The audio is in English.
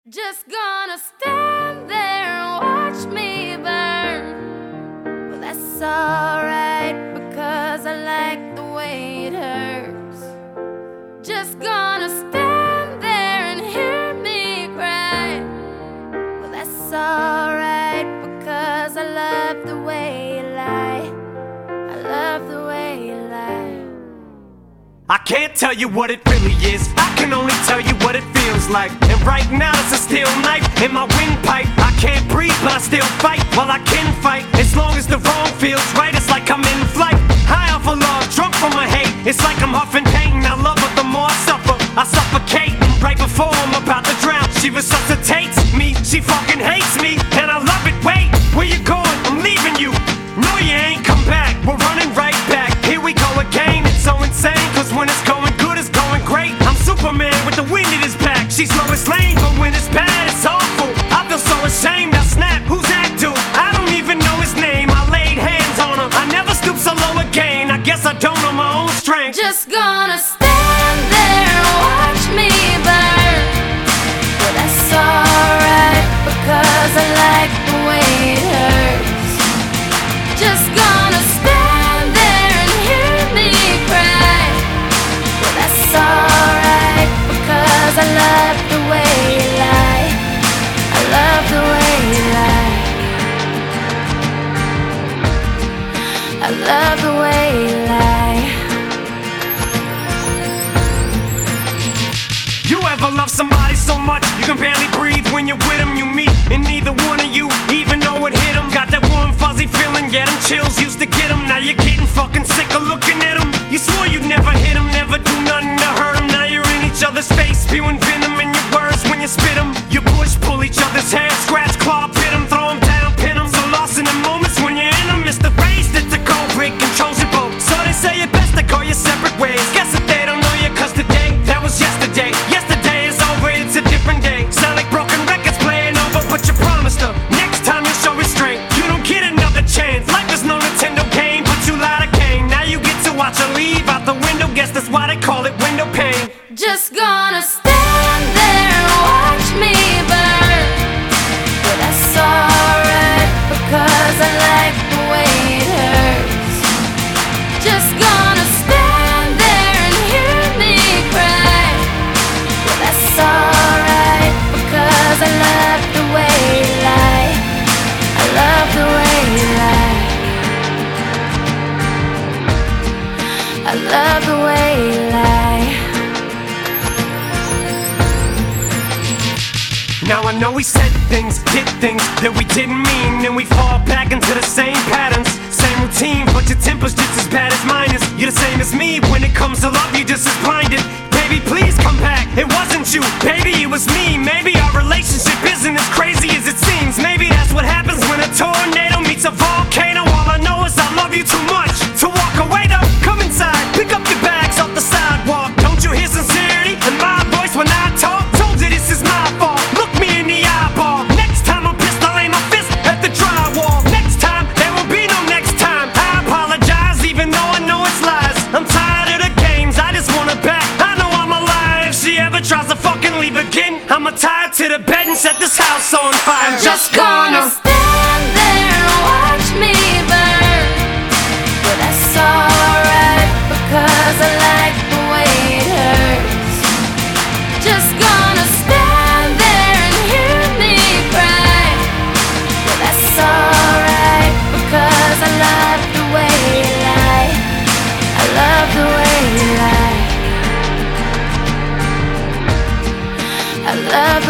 Just gonna stand there and watch me burn. Well, that's alright because I like the way it hurts. Just gonna stand there and hear me cry. Well, that's alright because I love the way you lie. I love the way you lie. I can't tell you what it really is, I can only tell you what it feels like. And right now it's a steel knife in my windpipe. I can't breathe but I still fight while I can fight. As long as the wrong feels right, it's like I'm in flight. High off of love, drunk from my hate. It's like I'm huffing pain, I love her the more I suffer. I suffocate, right before I'm about to drown. She resuscitates me, she fucking hates me, and I love it. Wait, where you going? I'm leaving you. No, you ain't come back, we're running right back. Here we go again, it's so insane. Cause when it's going good, it's going great. I'm Superman with the wind in his back. She's Lois Lane, but when it's bad, it's awful. I feel so ashamed, I snap, who's that dude? I don't even know his name, I laid hands on him. I never stoop so low again, I guess I don't know my own strength. Just gonna stand there and watch me burn. Well, that's alright because I like the way it hurts. Just gonna stand there and hear me cry. Well, that's alright because I love the way you lie. I love the way you lie. I love the way you lie. You ever love somebody so much you can barely breathe when you're with them? You meet and neither one of you even know it hit them. Got that warm fuzzy feeling, yeah, them chills used to get them. Now you're getting fucking sick of looking at them. You swore you'd never hit them, never do nothing to hurt them. Now you're in each other's face, spewing venom in your words when you spit them. You push, pull each other's hair, scratch, claw, pit them, throw them down, pin them. So lost in the moments when you're in them, it's the race that the cold break controls your boat. So they say it best to go your separate ways. Guess that they don't know you cause today, that was yesterday. Yesterday is over, it's a different day. Sound like broken records playing over, but you promised her next time you'll show restraint. You don't get another chance, life is no Nintendo game, but you lied again. Now you get to watch her leave out the window, guess that's why they call it window pane. Just gonna stand there and watch me burn. Well, that's alright because I like the way it hurts. Just gonna stand there and hear me cry. Well, that's alright because I love the way you lie. I love the way you lie. I love the way you lie. Now I know we said things, did things that we didn't mean, and we fall back into the same patterns, same routine, but your temper's just as bad as mine is. You're the same as me, when it comes to love you're just as blinded. Baby, please come back, it wasn't you, baby, it was me. Maybe our relationship isn't as crazy as it seems. Maybe that's what happens when a tornado meets a volcano. All I know is I love you too much to walk away though. Come inside, pick up your bags off the sidewalk. Don't you hear sincerity in my voice when I talk? Told you this is my fault, look me in the eyeball. Next time I'm pissed, I'll aim my fist at the drywall. Next time, there will be no next time. I apologize even though I know it's lies. I'm tired of the games, I just want her back. I know I'm alive, if she ever tries to fucking leave again, I'ma tie her to the bed and set this house on fire. I'm just gonna stand there and watch me burn. Well, that's alright because I like the way it hurts. Just gonna stand there and hear me cry. Well, that's alright because I love the way you lie. I love the way you lie. I love